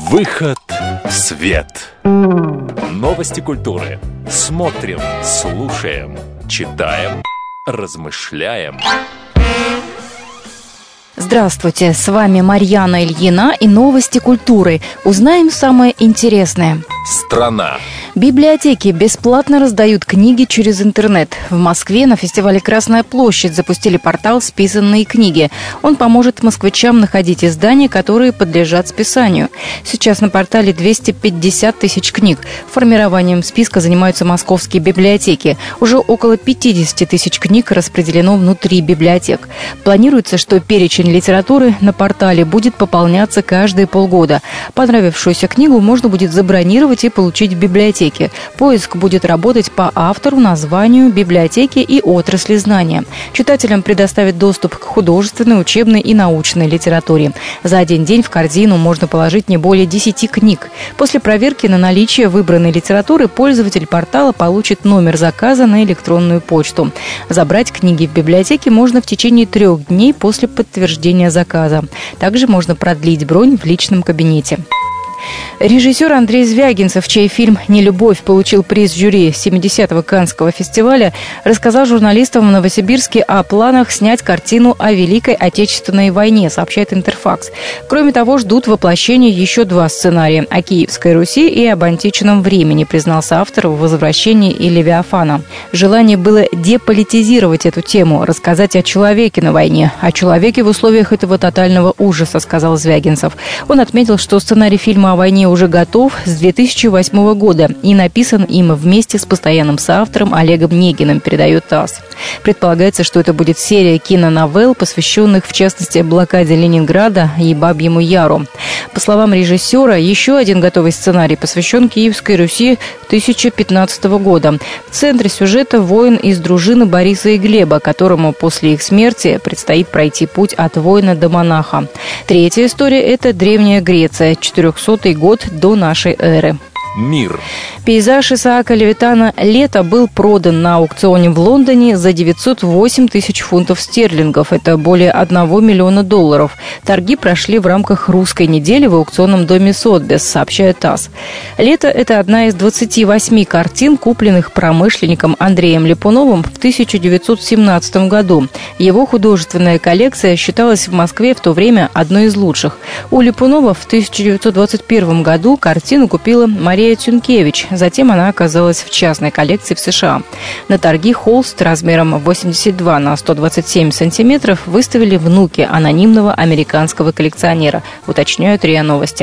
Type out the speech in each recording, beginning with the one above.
Выход в свет. Новости культуры. Смотрим, слушаем, читаем, размышляем. Здравствуйте, с вами Марьяна Ильина и новости культуры. Узнаем самое интересное. Страна. Библиотеки бесплатно раздают книги через интернет. В Москве на фестивале «Красная площадь» запустили портал «Списанные книги». Он поможет москвичам находить издания, которые подлежат списанию. Сейчас на портале 250 тысяч книг. Формированием списка занимаются московские библиотеки. Уже около 50 тысяч книг распределено внутри библиотек. Планируется, что перечень литературы на портале будет пополняться каждые полгода. Понравившуюся книгу можно будет забронировать и получить в библиотеке. Поиск будет работать по автору, названию, библиотеке и отрасли знания. Читателям предоставят доступ к художественной, учебной и научной литературе. За один день в корзину можно положить не более 10 книг. После проверки на наличие выбранной литературы пользователь портала получит номер заказа на электронную почту. Забрать книги в библиотеке можно в течение 3 дней после подтверждения заказа. Также можно продлить бронь в личном кабинете. Режиссер Андрей Звягинцев, чей фильм «Нелюбовь» получил приз жюри 70-го Каннского фестиваля, рассказал журналистам в Новосибирске о планах снять картину о Великой Отечественной войне, сообщает Интерфакс. Кроме того, ждут воплощения еще 2 сценария – о Киевской Руси и об античном времени, признался автор в «Возвращении» и «Левиафана». Желание было деполитизировать эту тему, рассказать о человеке на войне, о человеке в условиях этого тотального ужаса, сказал Звягинцев. Он отметил, что сценарий фильма о войне уже готов с 2008 года и написан им вместе с постоянным соавтором Олегом Негиным, передает ТАСС. Предполагается, что это будет серия киноновелл, посвященных, в частности, блокаде Ленинграда и Бабьему Яру. По словам режиссера, еще один готовый сценарий посвящен Киевской Руси 1015 года. В центре сюжета воин из дружины Бориса и Глеба, которому после их смерти предстоит пройти путь от воина до монаха. Третья история – это Древняя Греция, 400-й год до нашей эры. Мир. Пейзаж Исаака Левитана «Лето» был продан на аукционе в Лондоне за 908 тысяч фунтов стерлингов. Это более $1 миллиона. Торги прошли в рамках русской недели в аукционном доме Сотбис, сообщает ТАСС. «Лето» — это одна из 28 картин, купленных промышленником Андреем Липуновым в 1917 году. Его художественная коллекция считалась в Москве в то время одной из лучших. У Липунова в 1921 году картину купила Мария Тюнкевич. Затем она оказалась в частной коллекции в США. На торги холст размером 82 на 127 сантиметров выставили внуки анонимного американского коллекционера, уточняют РИА Новости.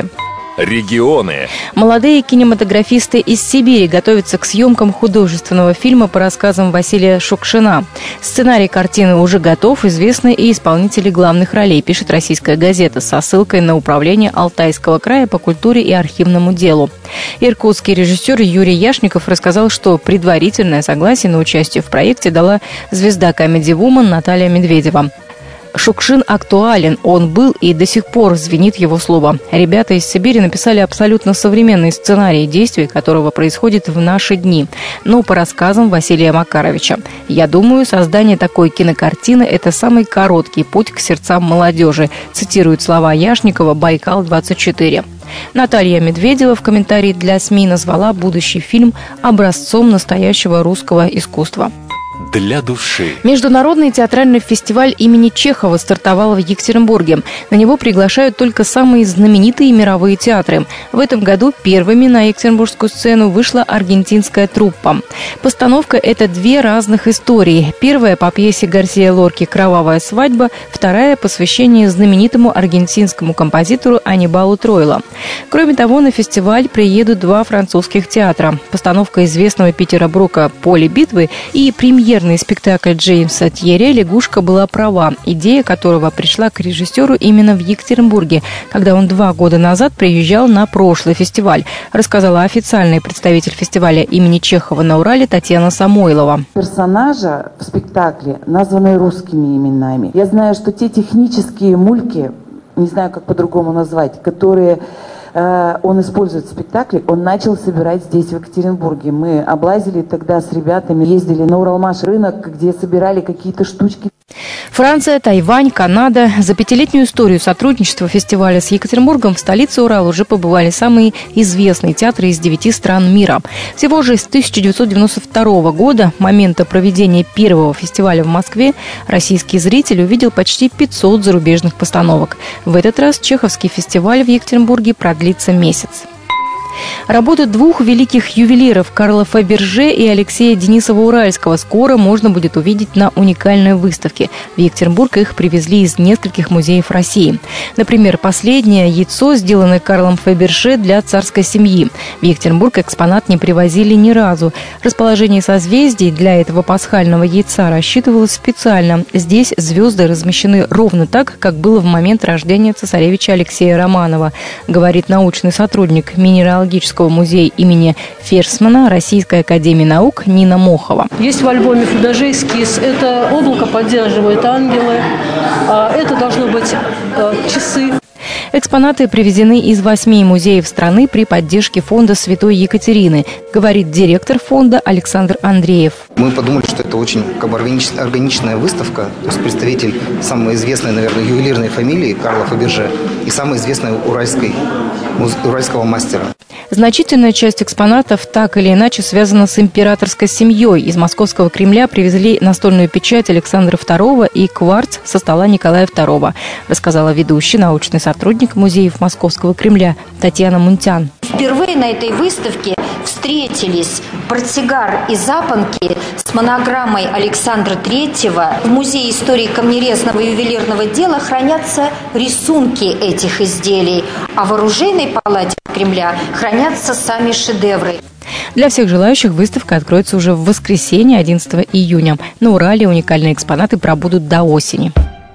Регионы. Молодые кинематографисты из Сибири готовятся к съемкам художественного фильма по рассказам Василия Шукшина. Сценарий картины уже готов, известны и исполнители главных ролей, пишет «Российская газета» со ссылкой на управление Алтайского края по культуре и архивному делу. Иркутский режиссер Юрий Яшников рассказал, что предварительное согласие на участие в проекте дала звезда Comedy Woman Наталья Медведева. Шукшин актуален, он был и до сих пор звенит его слово. Ребята из Сибири написали абсолютно современный сценарий, действий которого происходит в наши дни, но по рассказам Василия Макаровича. Я думаю, создание такой кинокартины – это самый короткий путь к сердцам молодежи, цитирует слова Яшникова «Байкал-24». Наталья Медведева в комментарии для СМИ назвала будущий фильм образцом настоящего русского искусства. Для души. Международный театральный фестиваль имени Чехова стартовал в Екатеринбурге. На него приглашают только самые знаменитые мировые театры. В этом году первыми на екатеринбургскую сцену вышла аргентинская труппа. Постановка – это 2 разных истории. Первая по пьесе Гарсия Лорки «Кровавая свадьба», вторая – посвящение знаменитому аргентинскому композитору Анибалу Тройло. Кроме того, на фестиваль приедут 2 французских театра. Постановка известного Питера Брока «Поле битвы» и премьерный спектакль Джеймса Тьерри «Лягушка была права», идея которого пришла к режиссеру именно в Екатеринбурге, когда он 2 года назад приезжал на прошлый фестиваль, рассказала официальный представитель фестиваля имени Чехова на Урале Татьяна Самойлова. Персонажа в спектакле названы русскими именами. Я знаю, что те технические мульки, не знаю, как по-другому назвать, которые он использует в спектакле, он начал собирать здесь, в Екатеринбурге. Мы облазили тогда с ребятами, ездили на Уралмаш рынок, где собирали какие-то штучки. Франция, Тайвань, Канада. За 5-летнюю историю сотрудничества фестиваля с Екатеринбургом в столице Урала уже побывали самые известные театры из 9 стран мира. Всего же с 1992 года, момента проведения первого фестиваля в Москве, российский зритель увидел почти 500 зарубежных постановок. В этот раз чеховский фестиваль в Екатеринбурге продлится месяц. Работы двух великих ювелиров Карла Фаберже и Алексея Денисова-Уральского скоро можно будет увидеть на уникальной выставке. В Екатеринбург их привезли из нескольких музеев России. Например, последнее яйцо, сделанное Карлом Фаберже для царской семьи. В Екатеринбург экспонат не привозили ни разу. Расположение созвездий для этого пасхального яйца рассчитывалось специально. Здесь звезды размещены ровно так, как было в момент рождения цесаревича Алексея Романова, говорит научный сотрудник Минералогического музея имени Ферсмана Российской академии наук Нина Мохова. Есть в альбоме Фаберже эскиз. Это облако поддерживает ангелы. Это должно быть часы. Экспонаты привезены из 8 музеев страны при поддержке фонда Святой Екатерины, говорит директор фонда Александр Андреев. Мы подумали, что это очень органичная выставка. То есть представитель самой известной, наверное, ювелирной фамилии Карла Фаберже и самой известной уральского мастера. Значительная часть экспонатов так или иначе связана с императорской семьей. Из московского Кремля привезли настольную печать Александра II и кварц со стола Николая II, рассказала ведущий научный сотрудник музеев Московского Кремля Татьяна Мунтян. Впервые на этой выставке встретились портсигар и запонки с монограммой Александра III. В Музее истории камнерезного и ювелирного дела хранятся рисунки этих изделий, а в оружейной палате Кремля хранятся сами шедевры. Для всех желающих выставка откроется уже в воскресенье, 11 июня. На Урале уникальные экспонаты пробудут до осени.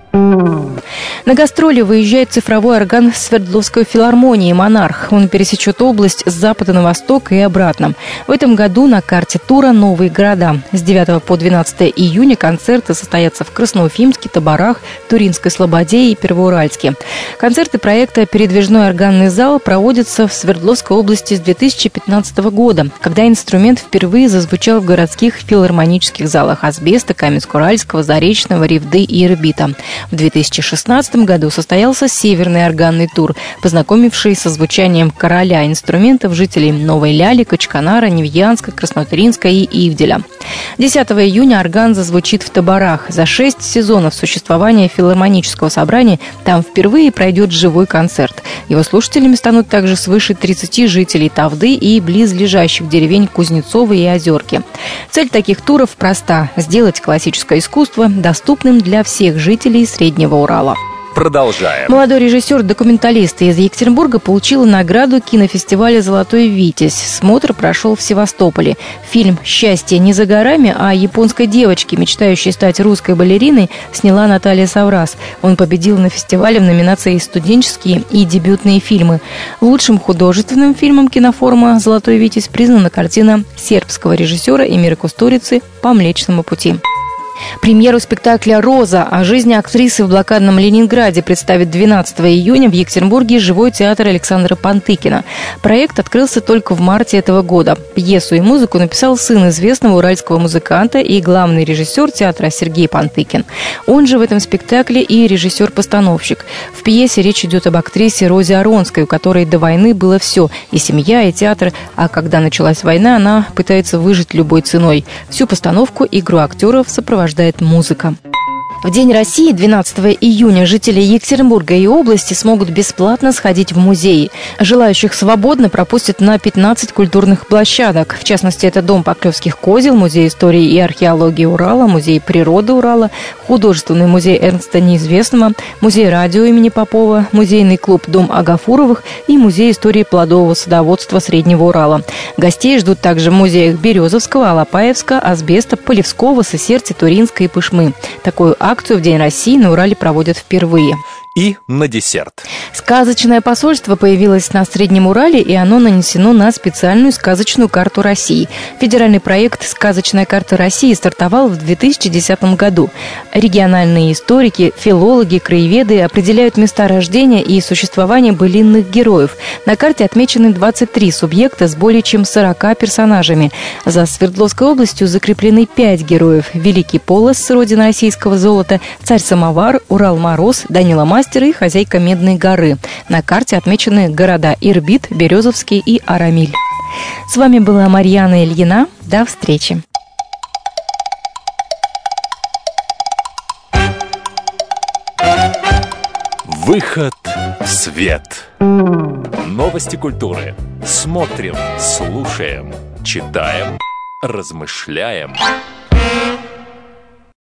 На гастроли выезжает цифровой орган Свердловской филармонии «Монарх». Он пересечет область с запада на восток и обратно. В этом году на карте тура новые города. С 9 по 12 июня концерты состоятся в Красноуфимске, Табарах, Туринской Слободе и Первоуральске. Концерты проекта «Передвижной органный зал» проводятся в Свердловской области с 2015 года, когда инструмент впервые зазвучал в городских филармонических залах Асбеста, Каменск-Уральского, Заречного, Ревды и Ирбита. В 2016 году состоялся северный органный тур, познакомивший со звучанием короля инструментов жителей Новой Ляли, Качканара, Невьянска, Краснотуринска и Ивделя. 10 июня орган зазвучит в Табарах. За 6 сезонов существования филармонического собрания там впервые пройдет живой концерт. Его слушателями станут также свыше 30 жителей Тавды и близлежащих деревень Кузнецова и Озерки. Цель таких туров проста – сделать классическое искусство доступным для всех жителей Среднего Урала. Продолжаем. Молодой режиссер-документалист из Екатеринбурга получил награду кинофестиваля «Золотой Витязь». Смотр прошел в Севастополе. Фильм «Счастье не за горами» о японской девочке, мечтающей стать русской балериной, сняла Наталья Саврас. Он победил на фестивале в номинации «Студенческие и дебютные фильмы». Лучшим художественным фильмом кинофорума «Золотой Витязь» признана картина сербского режиссера Эмира Кустурицы «По Млечному пути». Премьеру спектакля «Роза» о жизни актрисы в блокадном Ленинграде представит 12 июня в Екатеринбурге Живой театр Александра Пантыкина. Проект открылся только в марте этого года. Пьесу и музыку написал сын известного уральского музыканта и главный режиссер театра Сергей Пантыкин. Он же в этом спектакле и режиссер-постановщик. В пьесе речь идет об актрисе Розе Аронской, у которой до войны было все – и семья, и театр. А когда началась война, она пытается выжить любой ценой. Всю постановку, игру актеров сопровождает музыка. В День России 12 июня жители Екатеринбурга и области смогут бесплатно сходить в музеи. Желающих свободно пропустят на 15 культурных площадок. В частности, это Дом Поклевских козел, Музей истории и археологии Урала, Музей природы Урала, Художественный музей Эрнста Неизвестного, Музей радио имени Попова, Музейный клуб Дом Агафуровых и Музей истории плодового садоводства Среднего Урала. Гостей ждут также в музеях Березовского, Алапаевска, Асбеста, Полевского, Сысерти, Туринска и Пышмы. Такую акцию в День России на Урале проводят впервые. И на десерт. Сказочное посольство появилось на Среднем Урале, и оно нанесено на специальную сказочную карту России. Федеральный проект «Сказочная карта России» стартовал в 2010 году. Региональные историки, филологи, краеведы определяют места рождения и существования былинных героев. На карте отмечены 23 субъекта с более чем 40 персонажами. За Свердловской областью закреплены 5 героев: Великий Полос, родина российского золота, Царь-самовар, Урал-Мороз, Данила Мастер и хозяйка Медной горы. На карте отмечены города Ирбит, Березовский и Арамиль. С вами была Марьяна Ильина. До встречи. Выход в свет. Новости культуры. Смотрим, слушаем, читаем, размышляем.